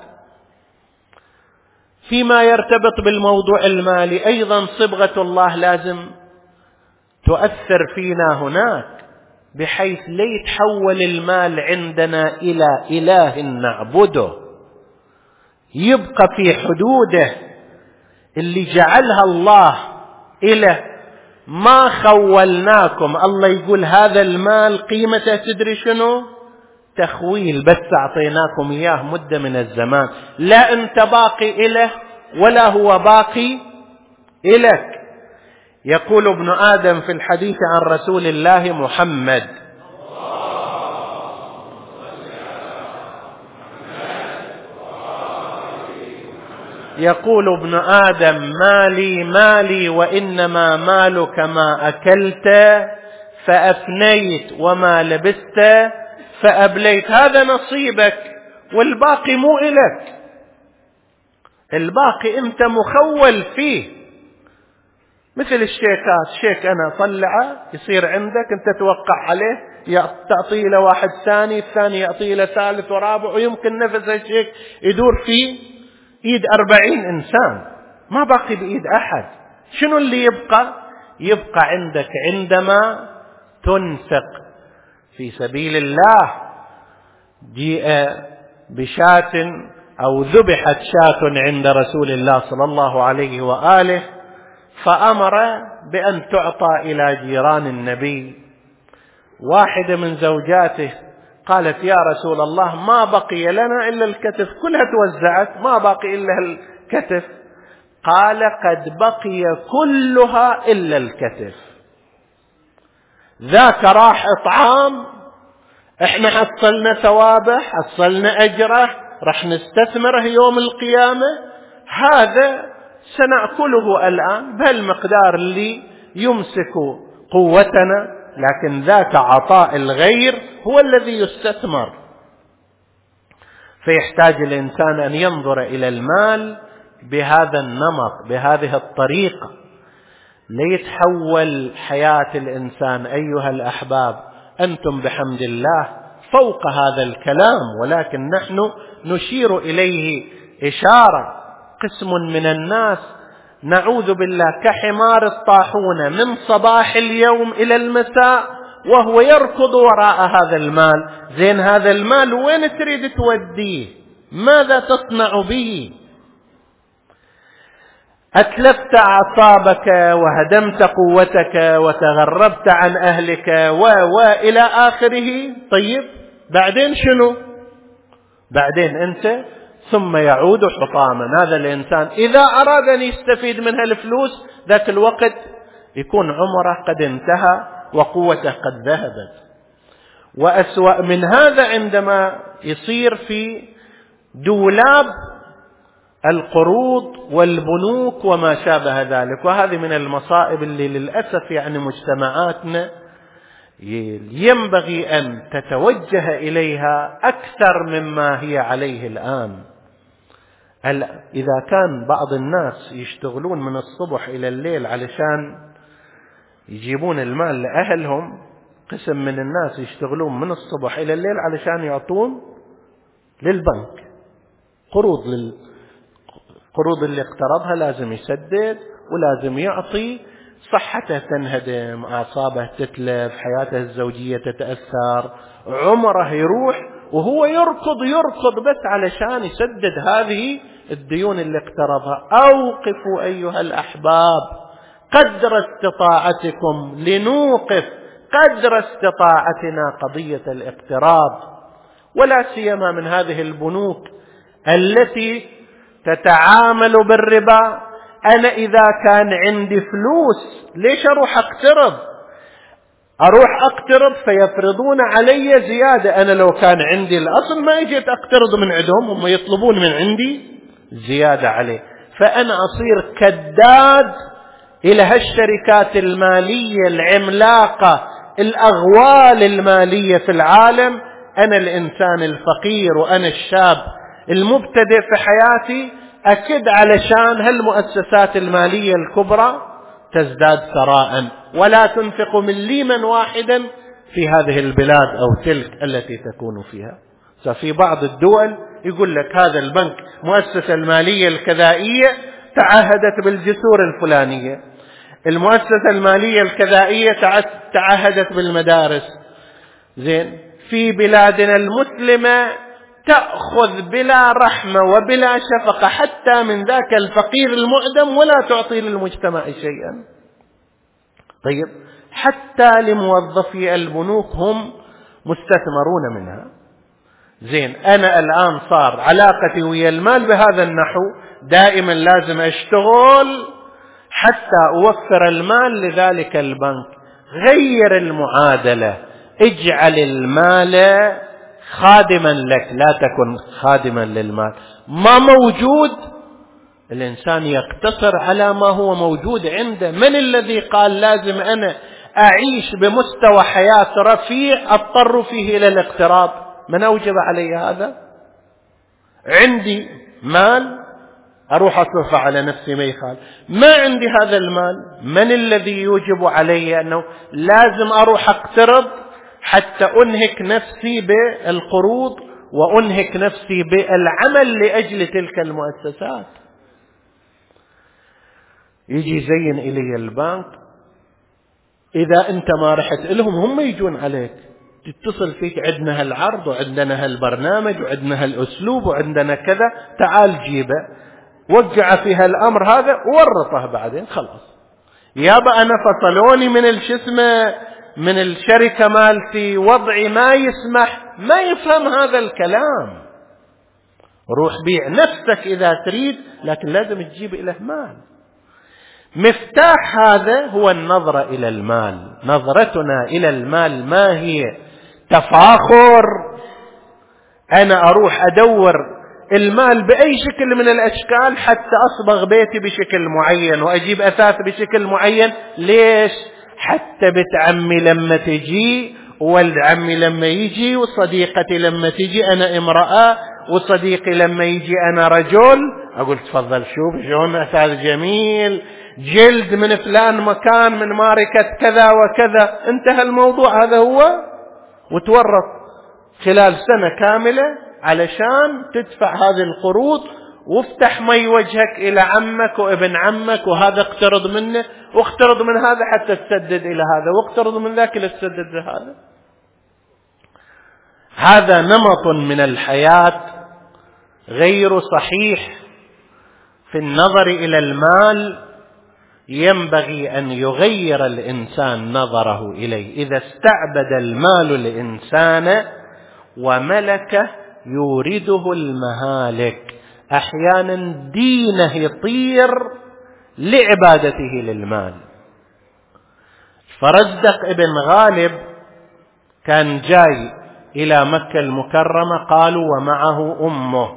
فيما يرتبط بالموضوع المالي أيضا صبغة الله لازم تؤثر فينا هناك، بحيث لا يتحول المال عندنا إلى إله نعبده، يبقى في حدوده اللي جعلها الله إله. ما خولناكم، الله يقول هذا المال قيمته تدري شنو؟ تخويل، بس أعطيناكم إياه مدة من الزمان، لا أنت باقي إله ولا هو باقي إلك. يقول ابن آدم في الحديث عن رسول الله محمد: يقول ابن آدم: مالي مالي وإنما مالك ما أكلت فأفنيت وما لبست فأبليت. هذا نصيبك والباقي مو إلك، الباقي أنت مخول فيه. مثل الشيكات، شيك أنا أطلعه يصير عندك، أنت توقع عليه، تعطيه لواحد ثاني، الثاني يعطيه لثالث ورابع، ويمكن نفس الشيك يدور في إيد أربعين إنسان، ما باقي بإيد أحد. شنو اللي يبقى؟ يبقى عندك عندما تنفق في سبيل الله. جيء بشاة أو ذبحت شاة عند رسول الله صلى الله عليه وآله، فأمر بأن تعطى إلى جيران النبي. واحدة من زوجاته قالت: يا رسول الله، ما بقي لنا إلا الكتف، كلها توزعت، ما بقي إلا الكتف. قال: قد بقي كلها إلا الكتف، ذاك راح إطعام، إحنا حصلنا ثوابه، حصلنا أجره، رح نستثمره يوم القيامة، هذا سنأكله الآن بهالمقدار اللي يمسك قوتنا، لكن ذاك عطاء الغير هو الذي يستثمر. فيحتاج الإنسان أن ينظر إلى المال بهذا النمط، بهذه الطريقة، ليتحول حياة الإنسان. أيها الأحباب، أنتم بحمد الله فوق هذا الكلام، ولكن نحن نشير إليه إشارة. قسم من الناس نعوذ بالله كحمار الطاحونة من صباح اليوم إلى المساء وهو يركض وراء هذا المال. زين، هذا المال وين تريد توديه؟ ماذا تصنع به؟ أتلفت أعصابك وهدمت قوتك وتغربت عن أهلك و وإلى آخره. طيب بعدين شنو؟ بعدين أنت ثم يعود حطاما. هذا الإنسان إذا أراد أن يستفيد من هالفلوس، ذاك الوقت يكون عمره قد انتهى وقوته قد ذهبت. وأسوأ من هذا عندما يصير في دولاب القروض والبنوك وما شابه ذلك. وهذه من المصائب اللي للأسف يعني مجتمعاتنا ينبغي أن تتوجه إليها أكثر مما هي عليه الآن. إذا كان بعض الناس يشتغلون من الصبح إلى الليل علشان يجيبون المال لأهلهم، قسم من الناس يشتغلون من الصبح إلى الليل علشان يعطون للبنك قروض. للقروض اللي اقترضها لازم يسدد ولازم يعطي. صحته تنهدم، أعصابه تتلف، حياته الزوجية تتأثر، عمره يروح وهو يركض يركض بس علشان يسدد هذه الديون اللي اقترضها. أوقفوا أيها الأحباب قدر استطاعتكم لنوقف قدر استطاعتنا قضية الاقتراض، ولا سيما من هذه البنوك التي تتعامل بالربا. أنا إذا كان عندي فلوس ليش أروح أقترض؟ أروح أقترض فيفرضون علي زيادة. أنا لو كان عندي الأصل ما يجيت أقترض من عندهم، هم يطلبون من عندي زيادة عليه. فأنا أصير كداد إلى هالشركات المالية العملاقة، الأغوال المالية في العالم. أنا الإنسان الفقير وأنا الشاب المبتدئ في حياتي أكد علشان هالمؤسسات المالية الكبرى تزداد ثراء ولا تنفق مليما واحدا في هذه البلاد أو تلك التي تكون فيها. ففي بعض الدول يقول لك هذا البنك مؤسسة المالية الكذائية تعهدت بالجسور الفلانية، المؤسسة المالية الكذائية تعهدت بالمدارس. زين، في بلادنا المسلمة تأخذ بلا رحمة وبلا شفقة حتى من ذاك الفقير المعدم ولا تعطي للمجتمع شيئا. طيب، حتى لموظفي البنوك هم مستثمرون منها. زين، أنا الآن صار علاقتي ويا المال بهذا النحو، دائما لازم أشتغل حتى أوفر المال لذلك البنك. غير المعادلة، اجعل المال خادما لك، لا تكن خادما للمال. ما موجود الإنسان يقتصر على ما هو موجود عنده. من الذي قال لازم أنا أعيش بمستوى حياة رفيع أضطر فيه إلى الاقتراض؟ من أوجب علي هذا؟ عندي مال أروح أصرف على نفسي ما يخال، ما عندي هذا المال، من الذي يوجب علي أنه لازم أروح أقترض حتى أنهك نفسي بالقروض وأنهك نفسي بالعمل لأجل تلك المؤسسات؟ يجي زين إلي البنك، إذا أنت ما رحت لهم هم يجون عليك، تتصل فيك، عندنا هالعرض وعندنا هالبرنامج وعندنا هالأسلوب وعندنا كذا، تعال جيبه، وقع في هالأمر هذا وورطه بعدين خلاص. يابا أنا فصلوني من الشسمة من الشركة مالتي، وضعي ما يسمح، ما يفهم هذا الكلام. روح بيع نفسك إذا تريد، لكن لازم تجيب إليه مال. مفتاح هذا هو النظرة إلى المال. نظرتنا إلى المال ما هي تفاخر، أنا أروح أدور المال بأي شكل من الأشكال حتى أصبغ بيتي بشكل معين وأجيب أثاث بشكل معين. ليش؟ حتى بنت عمي لما تجي، وولد عمي لما يجي، وصديقتي لما تجي أنا امرأة، وصديقي لما يجي أنا رجل، أقول تفضل شوف شلون أثاث جميل، جلد من فلان مكان من ماركة كذا وكذا، انتهى الموضوع. هذا هو. وتورط خلال سنة كاملة علشان تدفع هذه القروض، وافتح مي وجهك إلى عمك وابن عمك، وهذا اقترض منه واقترض من هذا حتى تسدد إلى هذا، واقترض من ذاك لتسدد لهذا. هذا نمط من الحياة غير صحيح في النظر إلى المال. ينبغي أن يغير الإنسان نظره إليه. إذا استعبد المال الإنسان وملكه يورده المهالك، أحيانا دينه يطير لعبادته للمال. فرزدق ابن غالب كان جاي إلى مكة المكرمة، قالوا ومعه أمه،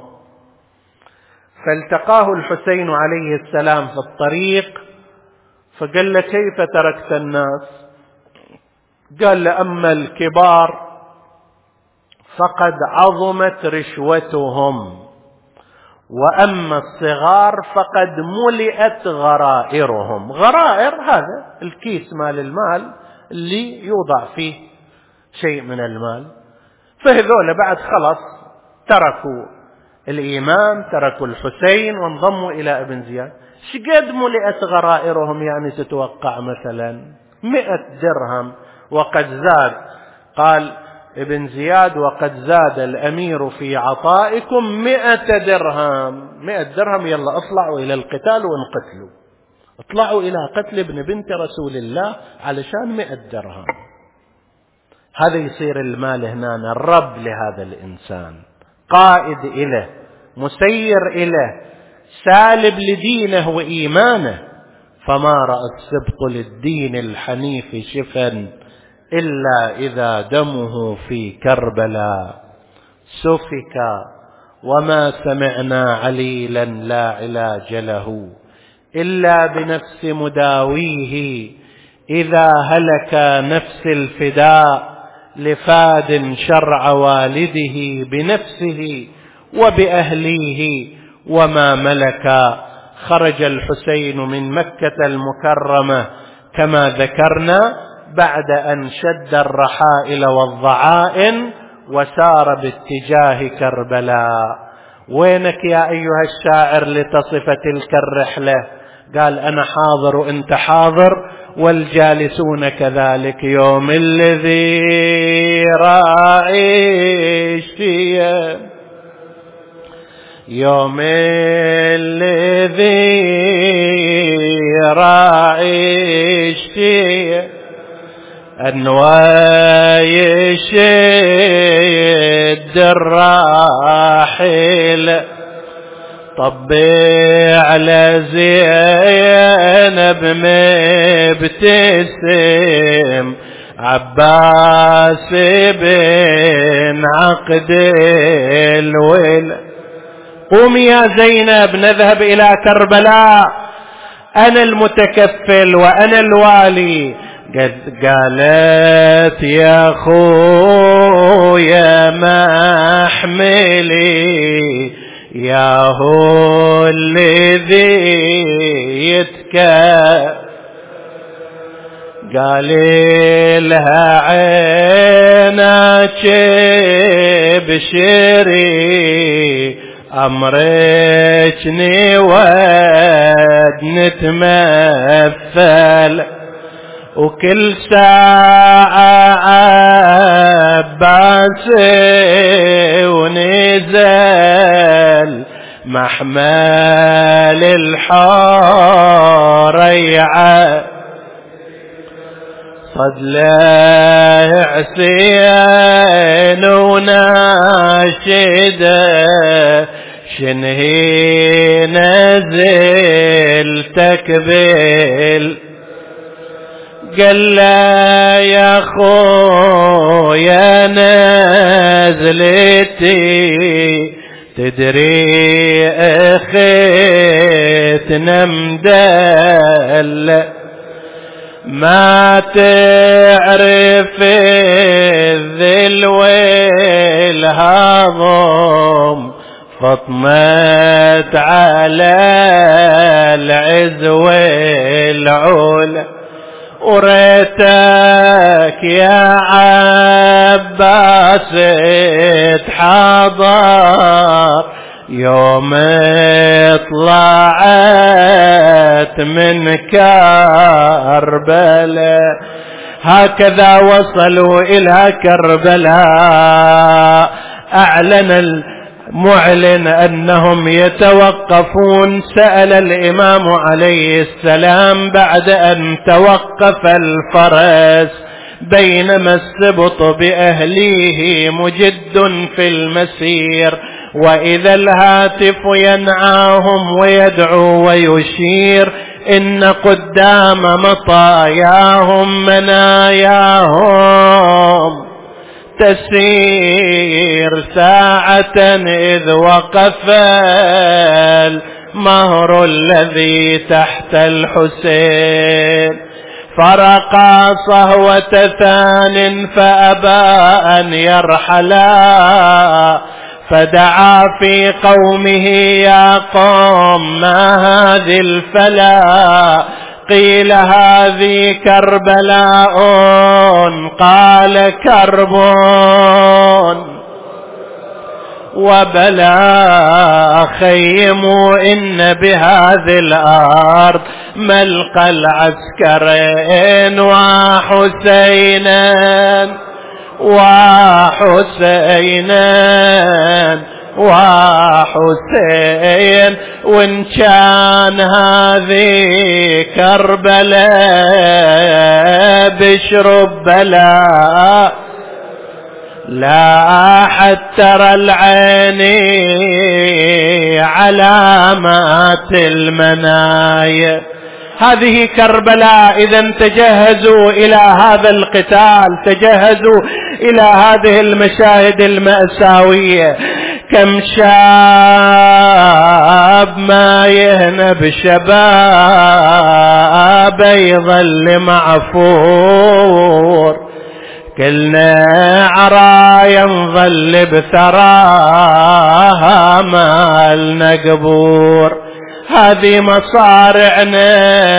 فالتقاه الحسين عليه السلام في الطريق، فقال له كيف تركت الناس؟ قال له أما الكبار فقد عظمت رشوتهم، وأما الصغار فقد ملئت غرائرهم. غرائر هذا الكيس مال المال اللي يوضع فيه شيء من المال. فهذول بعد خلص تركوا الإمام، تركوا الحسين وانضموا إلى ابن زياد. شقد ملئت غرائرهم؟ يعني تتوقع مثلا مئة درهم وقد زاد. قال ابن زياد وقد زاد الأمير في عطائكم مئة درهم. مئة درهم، يلا اطلعوا إلى القتال وانقتلوا، اطلعوا إلى قتل ابن بنت رسول الله علشان مئة درهم. هذا يصير المال هنا الرب لهذا الإنسان، قائد إله، مسير إله، سالب لدينه وإيمانه. فما رأى السبط للدين الحنيف شفا إلا إذا دمه في كربلاء سفك، وما سمعنا عليلا لا علاج له إلا بنفس مداويه، إذا هلك نفس الفداء لفاد شرع والده بنفسه وبأهليه، وما ملك. خرج الحسين من مكة المكرمة كما ذكرنا بعد أن شد الرحائل والضعائن وسار باتجاه كربلاء. وينك يا أيها الشاعر لتصف تلك الرحلة؟ قال أنا حاضر وأنت حاضر والجالسون كذلك. يوم الذي رأيت فيه، يوم الذي رأيت فيه أنواي شد الراحل، طبي على زينب مبتسم، عباس بن عقد الول. قومي يا زينب نذهب إلى كربلاء، أنا المتكفل وأنا الوالي. قد قالت يا خويا ما احملي، يا هو الذي يتكى. قال لها عينك بشري، أمرتني ود نتمثل، وكل ساعة عباس ونزل محمل الحريعة، صد له حسين وناشده، شنهي نزل تكبل. قال لا يا خويا نزلتي، تدري اخيتنا مدل، ما تعرف الذل والهضم، فطمت على العز والعلا. وريتك يا عباس تحضر يوم طلعت من كربلاء. هكذا وصلوا إلى كربلاء، أعلن المعلن أنهم يتوقفون. سأل الإمام عليه السلام بعد أن توقف الفرس، بينما السبط بأهليه مجد في المسير، وإذا الهاتف ينعاهم ويدعو ويشير، إن قدام مطاياهم مناياهم تسير ساعة، إذ وقف المهر الذي تحت الحسين، فرقى صهوة ثان فأبى أن يرحلا، فدعا في قومه يا قوم ما هذه الفلا، قيل هذه كربلاء، قال كرب وبلا خيموا، إن بهذه الأرض ملقى العسكرين وحسينا وحسينا وحسين، وإن كان هذه كربلاء بشرب بلاء، لا حتى ترى العين علامات المنايا. هذه كربلاء. إذا تجهزوا إلى هذا القتال، تجهزوا إلى هذه المشاهد المأساوية. كم شاب ما يهنى بشباب يظل معفور، كلنا عرايا نظل بثراها مالنا قبور. هذه مصارعنا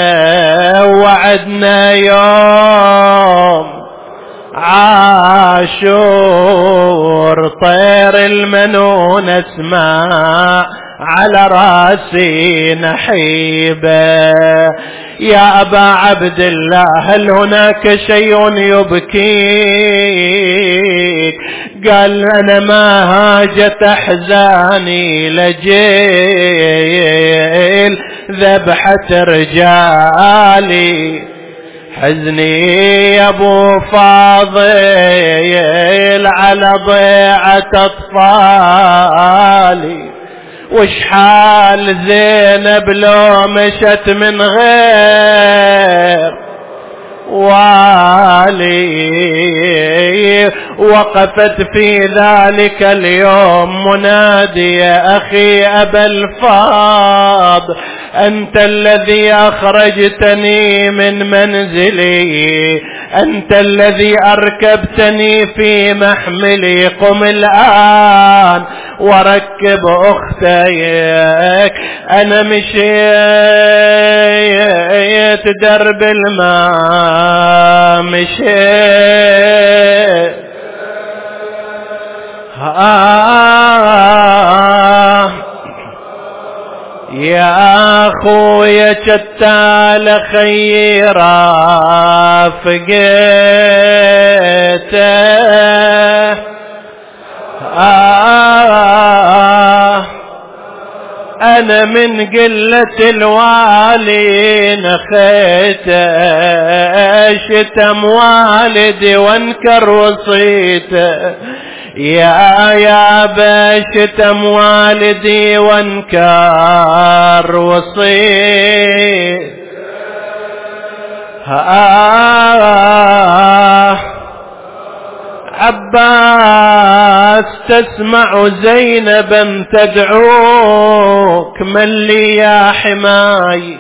وعدنا يوم عاشور، طير المنون اسمع على راسي نحيبه. يا أبا عبد الله هل هناك شيء يبكيك؟ قال أنا ما هاجت أحزاني لجيل ذبحة رجالي، حزني يا ابو فاضل على ضيعة اطفالي، وش حال زينب لو مشت من غير والي. وقفت في ذلك اليوم منادية أخي أبا الفاض، أنت الذي أخرجتني من منزلي، أنت الذي أركبتني في محملي، قم الآن وركب أختيك. أنا مشيت درب الماء، مشيت آه يا أخويا شتال خيرا فقيته. آه أنا من قلة الوالي نخيته، شتم والدي وانكر وصيته. يا يا بشتم والدي وانكر وصيته. آه عباس تسمع زينبا تدعوك، من لي يا حماي؟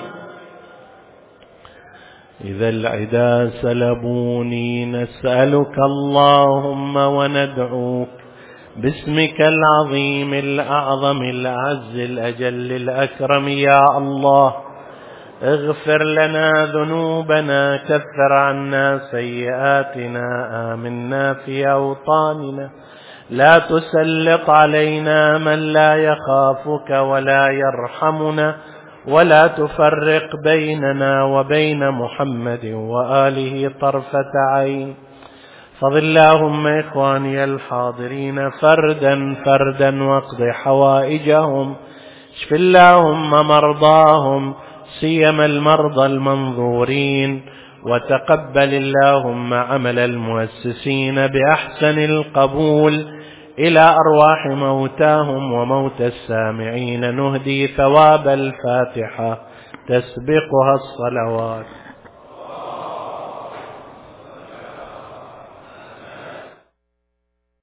إذا العدا سلبوني نسألك اللهم وندعوك باسمك العظيم الأعظم الأعز الأجل الأكرم. يا الله اغفر لنا ذنوبنا، كفر عنا سيئاتنا، آمنا في أوطاننا، لا تسلط علينا من لا يخافك ولا يرحمنا، ولا تفرق بيننا وبين محمد وآله طرفة عين. فضل اللهم إخواني الحاضرين فردا فردا واقض حوائجهم، اشف اللهم مرضاهم سيما المرضى المنظورين، وتقبل اللهم عمل المؤسسين بأحسن القبول إلى أرواح موتاهم وموتى السامعين. نهدي ثواب الفاتحة تسبقها الصلوات.